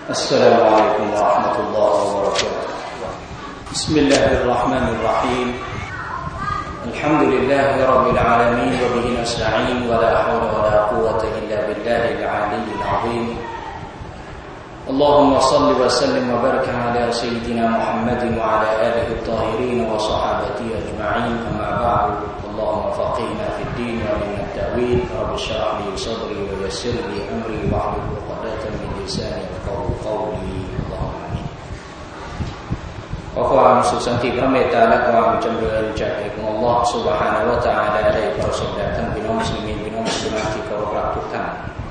السلام عليكم ورحمة الله وبركاته بسم الله الرحمن الرحيم الحمد لله رب العالمين وبه نستعين ولا حول ولا قوة إلا بالله العلي العظيم اللهم صل وسلم وبارك على سيدنا محمد وعلى آله الطاهرين وصحابته أجمعين أما بعد اللهم فقهنا في الدين وعلمنا التأويل رب اشرح لي صدري ويسر لي أمري واحلل عقدة من لساني يفقهوا قولي اللهم آمين ขอความสุขสันติพระเมตตาและความจำเริญจากองค์อัลเลาะห์ซุบฮานะฮูวะตะอาลาได้ประสบแด่ท่านพี่น้องมุสลิมพี่น้องมุสลิมที่เคารพรักทุกท่าน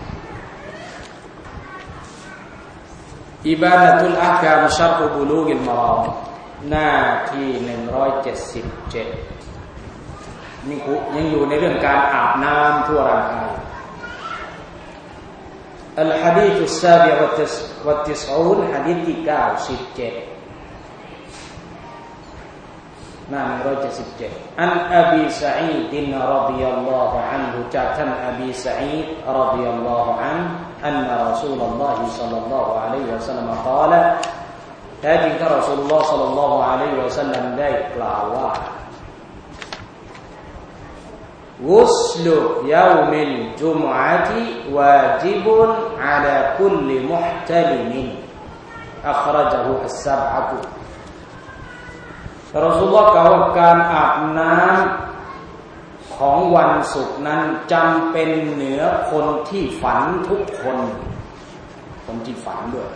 อิบานะตุลอะห์กามชัรฮุบุลูกิลมารามหน้าที่177นี่ยังอยู่ในเรื่องการอาบน้ำทั่วร่างกายอัลหะดีษุสซาบิอะวัตติสอูนหะดีษที่97หน้า177อันอบีซะอีดรอฎิยัลลอฮุอันฮุจากท่านอบีซะอีดรอฎิยัลลอฮุอันอันรอซูลุลลอฮิศ็อลลัลลอฮุอะลัยฮิวะซัลลัมกล่าวแท้จริงท่านรอซูลุลลอฮ์ศ็อลลัลลอฮุอะลัยฮิวะซัลลัมได้กล่าวว่าغسل يوم الجمعة واجب على كل محتلم أخرجه السبعة รอซูลุลลอฮ์กล่าวว่าการอาบน้ำของวันศุกร์นั้นจำเป็นเหนือคนที่ฝันทุกคนที่ฝันด้วย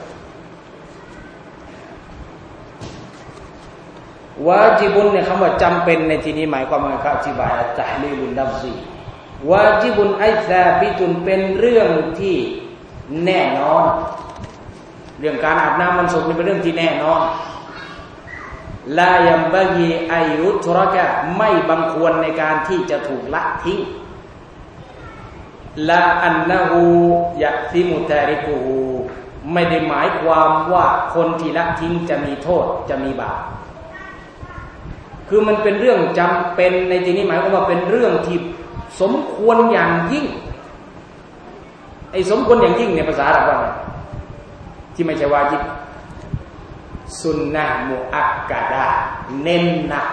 วาญิบุนเนี่ยคำว่าจำเป็นในที่นี้หมายความว่าเขาอธิบายตะฮลีลุลลัฟซีวาญิบุนไอซาบิตุนเป็นเรื่องที่แน่นอนเรื่องการอาบน้ำวันศุกร์นี่เป็นเรื่องที่แน่นอนลายัมบะกีอายุทรกะไม่บังควรในการที่จะถูกละทิ้งลาอันนะฮูยะซิมุตาริกุฮูไม่ได้หมายความว่าคนที่ละทิ้งจะมีโทษจะมีบาปคือมันเป็นเรื่องจำเป็นในที่นี้หมายความว่าเป็นเรื่องที่สมควรอย่างยิ่งไอ้สมควรอย่างยิ่งเนี่ยภาษาอาหรับว่าไงที่ไม่ใช่วาญิบสุนนะมุอักกะดะเน้นหนัก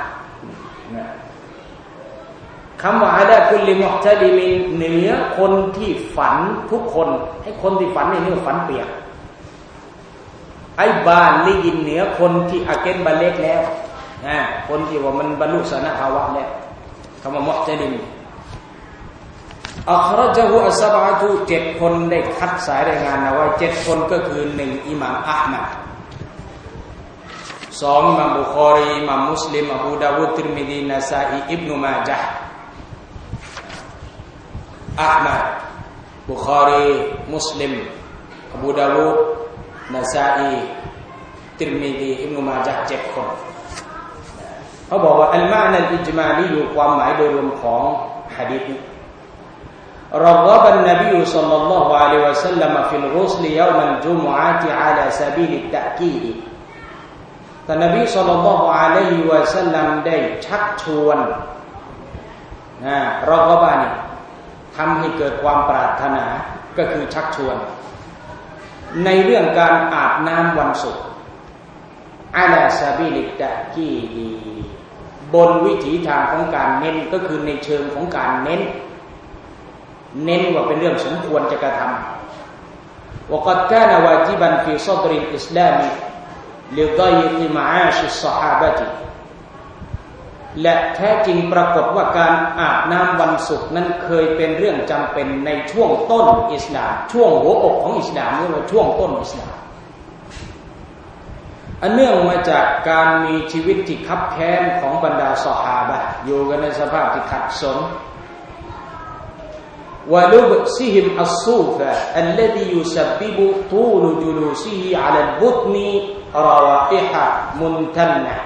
คำว่าอะลาคุลิมุฮตะลิมินเหนือคนที่ฝันทุกคนให้คนที่ฝันนี่ฝันเปียกไอ้บาลีกินเหนือคนที่อาเกนบาเล็กแล้วคนที่ว่ามันบรรลุสนภาวะแล้วคำว่ามุฮตะลิมอัครจะฮุอัสซะบะตุ7คนได้คัดสายรายงานเอาไว้7คนก็คือ1อิหม่ามอะห์มัด2อิหม่ามบุคอรีอิหม่ามมุสลิมอบูดาวูดติรมิซีนะซาอีอิบนุมาญะห์อะห์มัดบุคอรีมุสลิมอบูดาวูดนะซาอีติรมิซีอิบนุมาญะห์7คนเขาบอกว่าอัลมานะอัลอิจมาลีอยู่ความหมายโดยรวมของหะดีษนี้รอฎบันนบีศ็อลลัลลอฮุอะลัยฮิวะซัลลัมฟิลกุศลิยอมัลจุมอะติอะลาซะบีลิตตะกีดท่านนบีศ็อลลัลลอฮุอะลัยฮิวะซัลลัมได้ชักชวนรอฎบะนี่ทำให้เกิดความปรารถนาก็คือชักชวนในเรื่องการอาบน้ำวันศุกร์อะลาซะบีลิตตะกีดบนวิถีทางของการเน้นก็คือในเชิงของการเน้นว่าเป็นเรื่องสมควรจะกระทำว่ากัดกานะวาญิบันฟีซอดริลอิสลามีลิฎอยอิมะอาชิศศอฮาบะติและแท้จริงปรากฏว่าการอาบน้ำวันศุกร์นั้นเคยเป็นเรื่องจำเป็นในช่วงต้นอิสลามช่วงหัวอกของอิสลามนี่ว่าช่วงต้นอิสลามอันเนื่องมาจากการมีชีวิตที่คับแค้นของบรรดาซอฮาบะห์อยู่กันในสภาพที่ขัดสนวะลุบซิฮิมอัสซูฟะอัลลซียุซับบิบุตูลจุลูซิฮิอะลัลบุตนีราวาอิฮะมุนตันนะ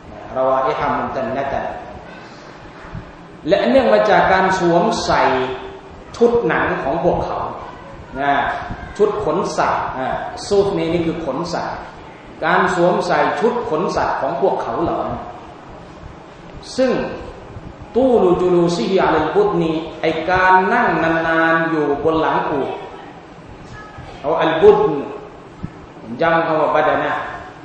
และเนื่องมาจากการสวมใส่ชุดหนังของพวกเขาชุดขนสัตว์ซูฟนี่คือขนสัตว์การสวมใส่ชุดขนสัตว์ของพวกเขาเหล่านั้นซึ่งตูลูจูลูซิฮิอะลัลบุตนีไอการนั่งนานๆอยู่บนหลังอูฐเอาอัลบุตนจำคำว่าบาดานะ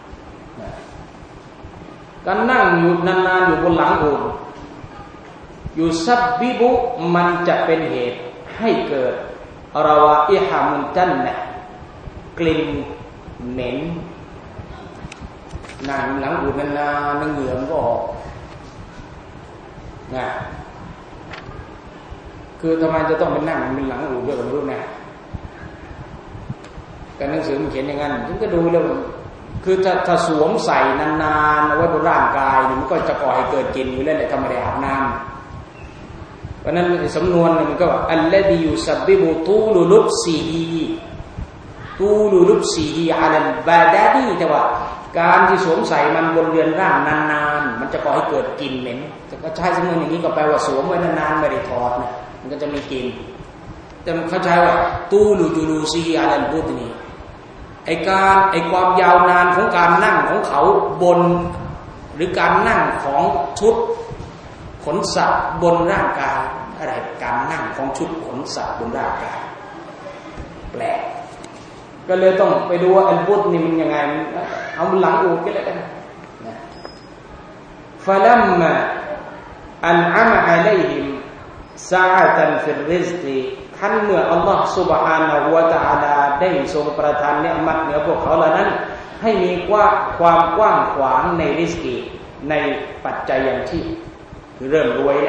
การนั่งอยู่นานๆอยู่บนหลังอูฐอยู่ซับบิบุมันจะเป็นเหตุให้เกิดราวาอิฮามุนจันนะกลิ่นเหม็นนั่งหลังอูฐนานๆเหงื่อมันก็ออกนะคือทำไมจะต้องเป็นนั่งเป็นหลังอูฐด้วยกันรู้นะการหนังสือมันเขียนอย่างนั้นฉันก็ดูแล้วคือถ้าสวมใส่นานๆเอาไว้บนร่างกายมันก็จะก่อให้เกิดกลิ่นอยู่แล้วแหละถ้าไม่ได้อาบน้ำเพราะนั้นสำนวนมันก็ว่าอัลลดียุซับบิบุตูลุลุบซีฮีอะลัลบาดาดีแต่ว่าการที่สวมใส่มันบนเรือนร่างนานๆมันจะก่อให้เกิดกลิ่นเหม็นก็ใช้สำนวนอย่างนี้ก็แปลว่าสวมไว้นานๆไม่ได้ถอดนะมันก็จะมีกลิ่นแต่เขาใช้ว่าตูลุจูลูซีอะลัลบุตนีไอ้ความยาวนานของการนั่งของเขาบนหรือการนั่งของชุดขนสัตว์บนร่างกายอะไรการนั่งของชุดขนสัตว์บนร่างกายแปลกก็เลยต้องไปดูว่าอัลบุตนี่มันยังไงเอาหลังอูฐก็แล้วกันฟะลัมมาอันอะมะอะลัยฮิมซะอะตันฟิรริซกิขั้นเมื่ออัลลอฮฺ سبحانه และ تعالى ได้ทรงประทานเนืมัดเหนือพวกเขาเหล่านั้นให้มีความกว้างขวางในริสกีในปัจจัยอย่างที่เริ่มรวย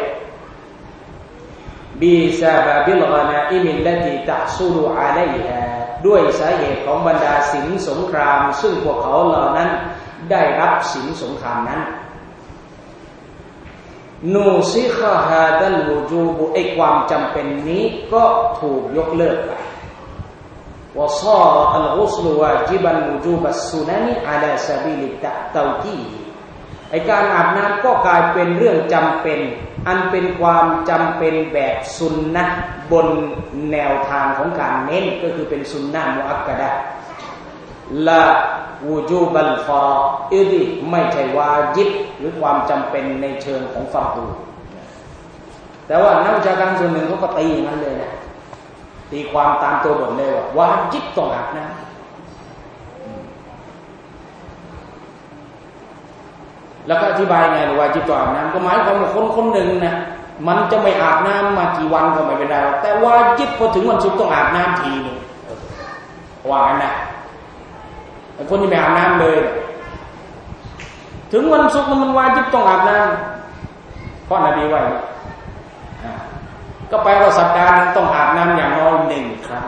บีซาบะบิลกานาอิมิลลตีตะซูลุอะลัยฮาด้วยสาเหตุของบรรดาสินสงครามซึ่งพวกเขาเหล่านั้นได้รับสินสงครามนั้นนูซิคาฮาดัลวูจูบุไอความจำเป็นนี้ก็ถูกยกเลิกไปวะซาระอัลกุสลุวาจิบันวูจูบัสซุนันอะลาซะบีลิตะเตากีไอการอาบน้ำก็กลายเป็นเรื่องจำเป็นอันเป็นความจำเป็นแบบซุนนะห์บนแนวทางของการเน้นก็คือเป็นซุนนะห์มุอักกะดะห์ละวูจูบัลฟารอิดไม่ใช่วาญิบหรือความจำเป็นในเชิงของฟัรดูแต่ว่านักวิชาการส่วนหนึ่งเขาก็ตีอย่างนั้นเลยนะตีความตามตัวบทเลยว่าวาญิบต้องอาบน้ำแล้วก็อธิบายไงวาญิบต้องอาบน้ำก็หมายความว่าคนหนึ่งนะมันจะไม่อาบน้ำมากี่วันก็ไม่เป็นไรแต่วาญิบพอถึงวันศุกร์ต้องอาบน้ำทีนึงว่างั้นนะคนที่ไม่อาบน้ำเลยถึงวันศุกร์มันวาญิบต้องอาบน้ำเพราะนบีว่าก็แปลว่าสัปดาห์นึงต้องอาบน้ำอย่างน้อย1 ครั้ง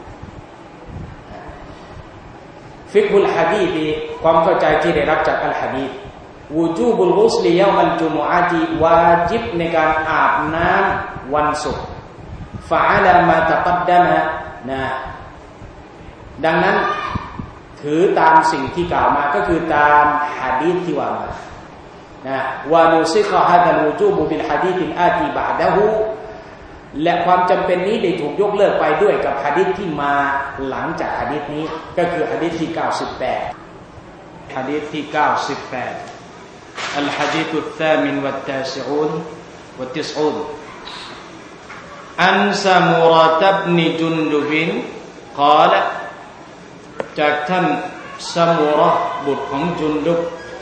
ฟิกฮุลหะดีษความเข้าใจที่ได้รับจากอัลหะดีษวูจูบุลกุสลิยอมัลจุมุอะติวาญิบในการอาบน้ำวันศุกร์ฟะอะลามาตะกัดดะมะนะดังนั้นถือตามสิ่งที่กล่าวมาก็คือตามหะดีษที่ว่ามานะวานุซิคฮะดัลวูจูบุบิลหะดีษอาติบะดะฮูและความจำเป็นนี้ได้ถูกยกเลิกไปด้วยกับหะดีษที่มาหลังจากหะดีษนี้ก็คือหะดีษที่98หะดีษที่98อัลหะดีษอัลثامن والتاسعون والتسعونอันซะมุเราะตะบนิจุนดุบินกล่าวจากท่านซะมุเราะห์บุตรของจุนดุบ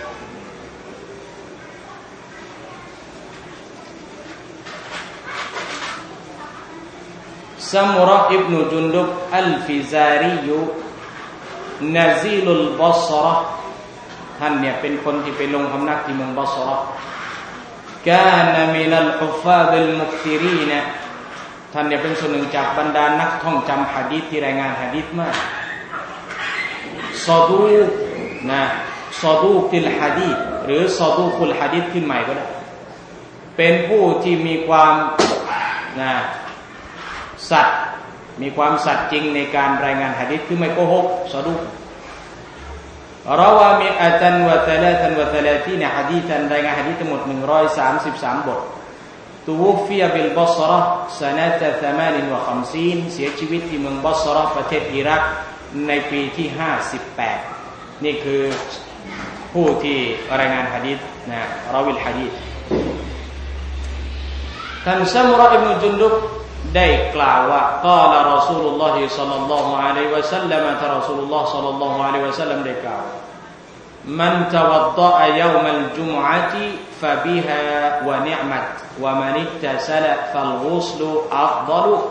ซะมุเราะห์อิบนุจุนดุบอัลฟิซารีนะซีลุลบัศเราะห์ท่านเนี่ยเป็นคนที่ไปลงพำนักที่เมืองบัศเราะห์กานะมินัลฮุฟาซิลมุกซิรีนะท่านเนี่ยเป็นส่วนหนึ่งจากบรรดานักท่องจำหะดีษที่รายงานหะดีษมากซอดูกนะซอดูกิลหะดีษหรือซอดูกุลหะดีษขึ้นใหม่ก็ได้เป็นผู้ที่มีความนะสัตย์มีความสัตย์จริงในการรายงานหะดีษคือไม่โกหกซอดูกราวามิอะตันวะตะลาตันวะตะลาตีนหะดีษันรายงานหะดีษทั้งหมด133บทตูวฟียบิลบัศเราะห์ซะนะตะ58เสียชีวิตที่เมืองบัศเราะห์ประเทศอิรักในปีที่58นี่คือผู้ที่รายงานหะดีษนะรอวิลหะดีษท่านซะมุเราะห์อิบนุจุนดุบได้กล่าวว่ากล่าวรอซูลุลลอฮิศ็อลลัลลอฮุอะลัยฮิวะซัลลัมท่านรอซูลุลลอฮ์ศ็อลลัลลอฮุอะลัยฮิวะซัลลัมได้กล่าวมันตะวัฎฎอยอมัลจุมอะติฟะบิฮาวะนิอมัตวะมันอิตตะซะละฟัลกุศลุอัฟฎอลุ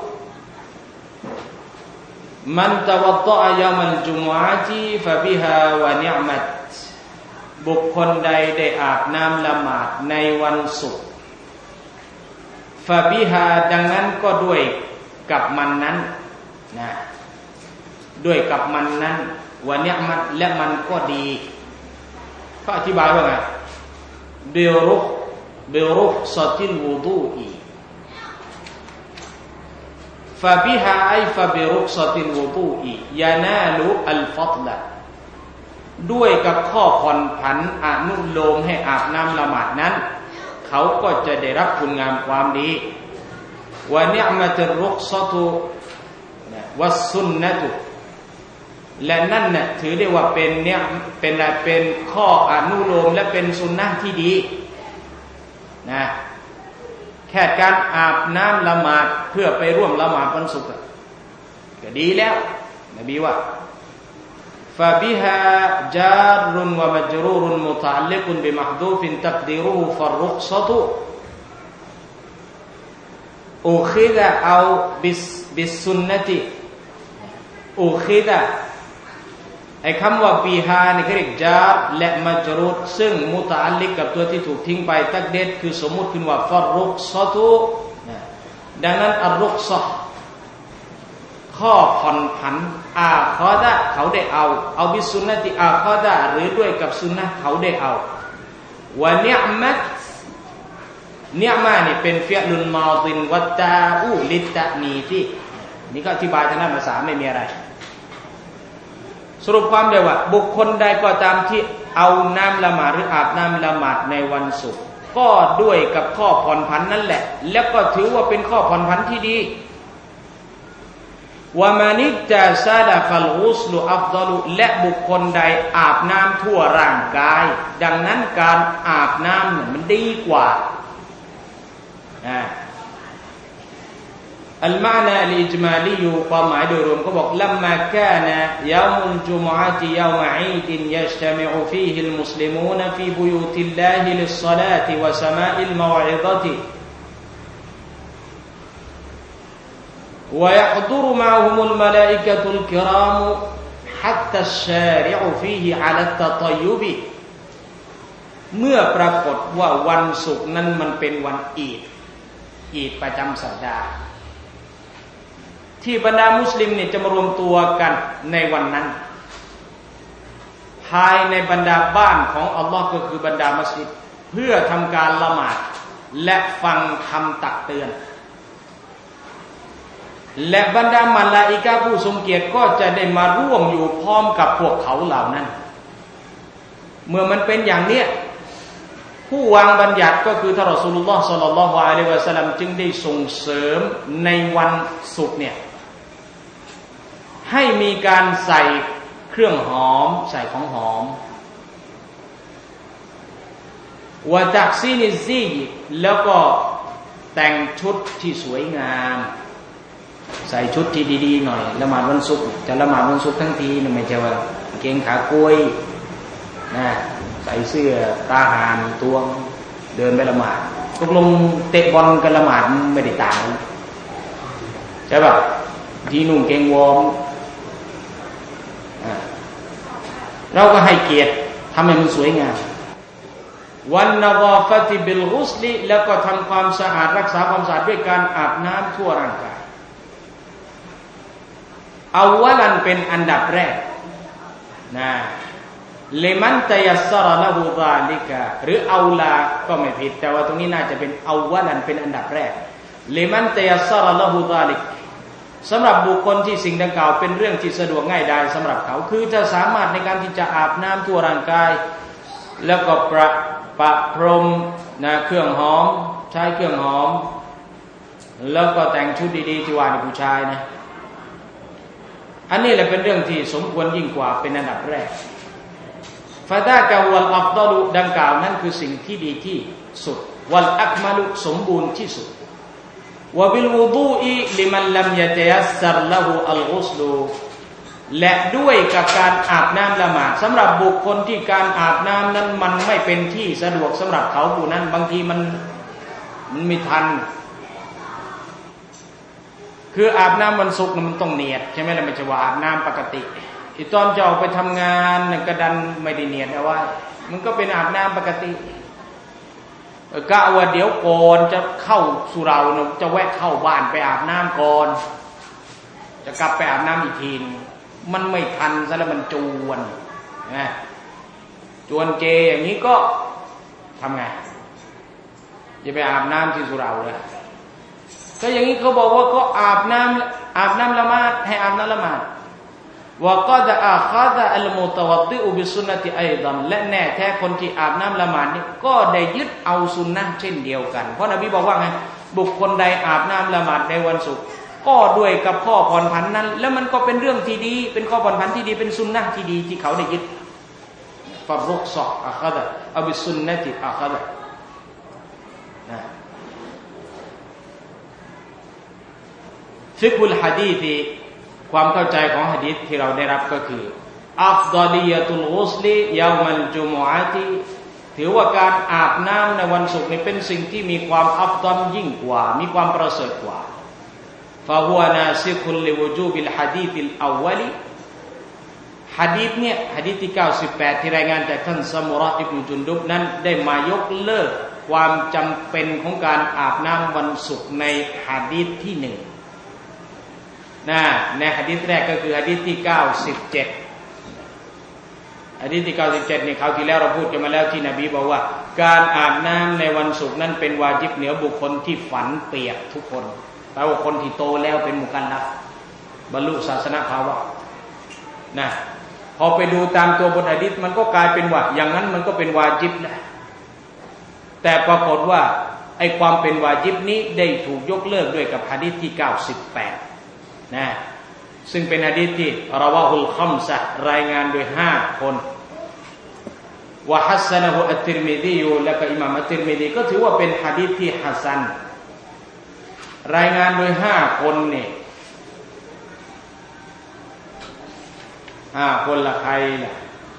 มันตะวัฎฎอยอมัลจุมอะติฟะบิฮาวะนิอมัตบุคคลใดได้อาบน้ำละหมาดในวันศุกร์ฟะบิฮาดังนั้นก็ด้วยกับมันนั้นนะด้วยกับมันนั้นวะนิอมัตและมันก็ดีเขาอธิบายว่าไงบิรุขซะติลวุดูอีฟะบิฮาไอฟะบิรุขซะติลวุดูอียานาลุอัลฟัฎละด้วยกับข้อผ่อนผันอนุโลมให้อาบน้ำละหมาดนั้นเขาก็จะได้รับคุณงามความดีวะนิอมัตุรุขซะตุวัสซุนนะตุและนั่นน่ะถือได้ว่าเป็นข้ออนุโลมและเป็นสุนนะที่ดีนะแค่การอาบน้ำละหมาดเพื่อไปร่วมละหมาดวันศุกร์ก็ดีแล้วนบีว่าฟะบิฮาจารุนวะมัจรูรุนมุตะอัลลิกุนบิมะห์ดูฟินตักดีรุฮุฟัรรุขซะตุอุคิดะเอาบิสซุนนะติอุคิดะไอ้คำว่าบิฮานี่เขาเรียกจาร์และมัจรูรซึ่งมุตะอัลลิกกับตัวที่ถูกทิ้งไปตักเด็ดคือสมมุติขึ้นว่าฟัรรุขซะตุดังนั้นอัรรุขซะข้อผ่อนผันอาคอดะเขาได้เอาบิสุนนะติอาคอดะหรือด้วยกับสุนนะเขาได้เอาวะนิอมัตนิอมานี่เป็นฟิอลุลมาฎินวัตตาอูลิตตะนีที่นี่ก็อธิบายทางด้านภาษาไม่มีอะไรสรุปความได้ว่าบุคคลใดก็ตามที่เอาน้ำละหมาดหรืออาบน้ำละหมาดในวันศุกร์ก็ด้วยกับข้อผ่อนผันนั่นแหละแล้วก็ถือว่าเป็นข้อผ่อนผันที่ดีวะมานิตะซะละฟัลกุศลุอัฟฎอลุและบุคคลใดอาบน้ำทั่วร่างกายดังนั้นการอาบน้ำมันดีกว่าอัลมานะอัลอิจมาลีความหมายโดยรวมก็บอกลัมมากานะยอมุลจุมอะติยอมอีดยัจตะมิอุฟีฮิลมุสลิมูนฟีบุยูติลลาฮิลิศศอลาติวะสมาอิลมะวะอิฎะติويحضر معهم الملائكة الكرام حتى الشارع فيه على التطيب เมื่อปรากฏว่าวันศุกร์นั้นมันเป็นวันอีดประจำสัปดาห์ที่บรรดามุสลิมเนี่ยจะมารวมตัวกันในวันนั้นภายในบรรดาบ้านของอัลลอฮ์ก็คือบรรดามัสยิดเพื่อทำการละหมาดและฟังคำตักเตือนและบรรดามลาอิกะฮ์ผู้ทรงเกียรติก็จะได้มาร่วมอยู่พร้อมกับพวกเขาเหล่านั้นเมื่อมันเป็นอย่างเนี้ยผู้วางบัญญัติก็คือท่านรอซูลุลลอฮ์ศ็อลลัลลอฮุอะลัยฮิวะซัลลัมจึงได้ส่งเสริมในวันศุกร์เนี่ยให้มีการใส่เครื่องหอมใส่ของหอมวะตักซีนิซีแล้วก็แต่งชุดที่สวยงามใส่ชุดที่ดีๆหน่อยละหมาดวันศุกร์จะละหมาดวันศุกร์ทั้งทีนี่ไม่ใช่ว่าเกงขากล้วยนะใส่เสื้อตาหานตัวเดินไปละหมาดตกลงเตะบอลกันละหมาดไม่ได้ต่างใช่ป่ะที่นุ่งเกงวอร์มเราก็ให้เกียรติทำให้มันสวยงามวันนวาฟติบิลกุสลิแล้วก็ทำความสะอาดรักษาความสะอาดด้วยการอาบน้ำทั่วร่างกายเอาวะลันเป็นอันดับแรกนะเลมันตยัสซะรละฮูซาลิกะหรือเอาลาก็ไม่ผิดแต่ว่าตรงนี้น่าจะเป็นเอาวะลันเป็นอันดับแรกเลมันตยัสซะรละฮูซาลิกสำหรับบุคคลที่สิ่งดังกล่าวเป็นเรื่องที่สะดวกง่ายดายสำหรับเขาคือจะสามารถในการที่จะอาบน้ำทั่วร่างกายแล้วก็ประพรมนะเครื่องหอมใช้เครื่องหอมแล้วก็แต่งชุดดีๆที่ว่าในผู้ชายนะอันนี้แหละเป็นเรื่องที่สมควรยิ่งกว่าเป็นอันดับแรกฟาดากะวัลอัฟฎอลุดังกล่าวนั้นคือสิ่งที่ดีที่สุดวัลอักมาลุสมบูรณ์ที่สุดวะบิลวุดูอิลิมันลัมยะตะยัสซัรละฮูอัลกุศลูและด้วยกับการอาบน้ำละหมาดสำหรับบุคคลที่การอาบน้ำนั้นมันไม่เป็นที่สะดวกสำหรับเขาผู้นั้นบางทีมันไม่ทันคืออาบน้ำวันศุกร์มันต้องเนียดใช่ไหมล่ะไม่ใช่ว่าอาบน้ำปกติอีตอนจะออกไปทำงานกระดันไม่ได้เนียดเอาไว้มันก็เป็นอาบน้ำปกติกะว่าเดี๋ยวก่อนจะเข้าสุเราจะแวะเข้าบ้านไปอาบน้ำก่อนจะกลับไปอาบน้ำอีกทีมันไม่ทันซะแล้วมันจวนนะจวนเจอย่างนี้ก็ทำไงจะไปอาบน้ำที่สุเราเลยก็อย่างนี้เขาบอกว่าก็อาบน้ำละหมาดให้อาบน้ำละหมาดว่าก็จะอาคาดะอัลมุตวัดดิอุบิสุนนะติอัยดันและแน่แท้คนที่อาบน้ำละหมาดนี่ก็ได้ยึดเอาสุนนะเช่นเดียวกันเพราะนบีบอกว่าไงบุคคลใดอาบน้ำละหมาดในวันศุกร์ก็ด้วยกับข้อผ่อนผันนั้นแล้วมันก็เป็นเรื่องที่ดีเป็นข้อผ่อนผันที่ดีเป็นสุนนะที่ดีที่เขาได้ยึดฟารรุกซออาคาดะอับิสุนนะติอาคาดะนะฟิกฮุลหะดีษความเข้าใจของหะดีษที่เราได้รับก็คืออัฟฎอลิยะตุลกุศลิยอมัลจุมุอะติถือว่าการอาบน้ำในวันศุกร์นี้เป็นสิ่งที่มีความอัฟฎอลยิ่งกว่ามีความประเสริฐกว่าฟะฮุวะนาซิคุลลิวุจูบิลหะดีษอัลอวัลหะดีษเนี่ยหะดีษที่98ที่รายงานจากท่านซะมุเราะห์อิบนุจุนดุบนั้นได้มายกเลิกความจำเป็นของการอาบน้ำวันศุกร์ในหะดีษที่1ในหะดีษแรกก็คือหะดีษที่97หะดีษที่97นี่คราวที่แล้วเราพูดกันมาแล้วที่นบีบอกว่าการอาบน้ำในวันศุกร์นั้นเป็นวาญิบเหนือบุคคลที่ฝันเปียกทุกคนแปลว่าคนที่โตแล้วเป็นมุกัลลัฟบรรลุศาสนภาวะนะพอไปดูตามตัวบทหะดีษมันก็กลายเป็นว่าอย่างนั้นมันก็เป็นวาญิบนะแต่ปรากฏว่าไอ้ความเป็นวาญิบนี้ได้ถูกยกเลิกด้วยกับหะดีษที่98นะซึ่งเป็นหะดีษที่ราวะฮุลคัมซะห์รายงานโดย5คนวะฮัสซะนะฮูอัตติรมิซีและก็อิหม่ามอัตติรมิซีก็ถือว่าเป็นหะดีษที่ฮัสซันรายงานโดย5คนนี่5คนละใครล่ะ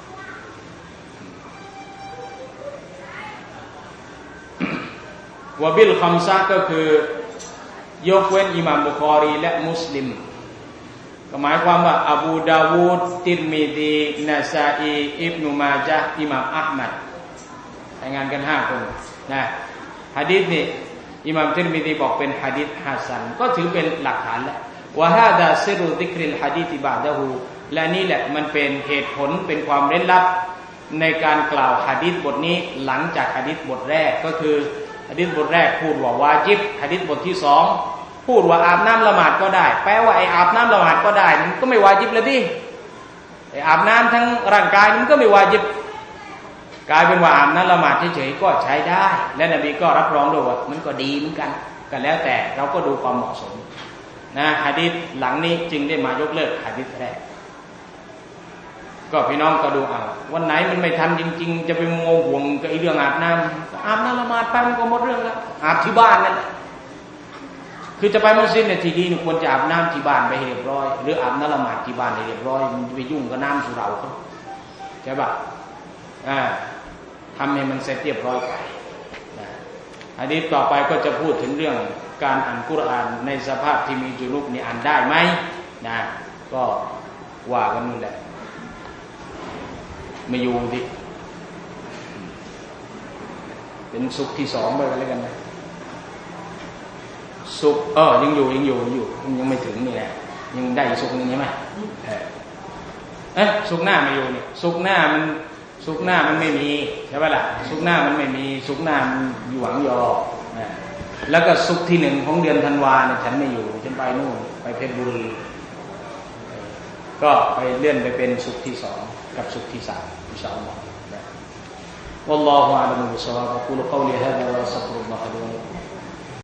วะบิลคัมซะห์ก็คือยกเว้นอิหม่ามบุคอรีและมุสลิมก็หมายความว่าอบูดาวูดติรมิซีนะซาอีอิบนุมาญะห์อิหม่ามอะห์มัดรายงานกัน5คนนะหะดีษนี้อิหม่ามติรมิซีบอกเป็นหะดีษฮัสซันก็ถือเป็นหลักฐานแล้ววะฮาดาซิรุซิกริลหะดีษบะดะฮูและนี่แหละมันเป็นเหตุผลเป็นความเร้นลับในการกล่าวหะดีษบทนี้หลังจากหะดีษบทแรกก็คือหะดีษบทแรกพูดว่าวาญิบหะดีษบทที่2พูดว่าอาบน้ำละหมาดก็ได้แปลว่าไอ้อาบน้ำละหมาดก็ได้มันก็ไม่วาญิบเลยดิไอ้อาบน้ำทั้งร่างกายมันก็ไม่วาญิบกลายเป็นว่าอาบน้ำละหมาดเฉยๆก็ใช้ได้และนบีก็รับรองด้วยว่ามันก็ดีเหมือนกันก็แล้วแต่เราก็ดูความเหมาะสมนะหะดีษหลังนี้จึงได้มายกเลิกหะดีษแรกก็พี่น้องก็ดูเอาวันไหนมันไม่ทันจริงๆจะไปโมห่วงกับไอ้เรื่องอาบน้ำละหมาดไปมันก็หมดเรื่องแล้วอาบที่บ้านนั่นแหละคือจะไปมัสยิดเนี่ยทีนี้ควรจะอาบน้ำที่บ้านไปให้เรียบร้อยหรืออาบน้ำละหมาดที่บ้านให้เรียบร้อยมันไปยุ่งกับน้ำสุเราเขาใช่ป่ะทำให้มันเสร็จเรียบร้อยไปหะดีษต่อไปก็จะพูดถึงเรื่องการอ่านกุรอานในสภาพที่มีจุนุบนี่อ่านได้ไหมนะก็ว่ากันนู่นแหละไม่อยู่ดิเป็นสุขที่2ไปกันแล้วกันนะสุขยังอยู่ยังไม่ถึงนี่แหละยังได้สุขนึงใช่ไหมสุขหน้าไม่อยู่นี่สุขหน้ามันไม่มีใช่ป่ะล่ะสุขหน้ามันไม่มีสุขหน้ามันอยู่หวังยอแล้วก็สุขที่1ของเดือนธันวาเนี่ยฉันไม่อยู่ฉันไปนู่นไปเพชรบุรีก็ไปเลื่อนไปเป็นสุขที่2กับสุขที่3อินชาอัลลอฮ์ والله أعلم بالصواب أقول قولي هذا وأستغفر الله لي ولكم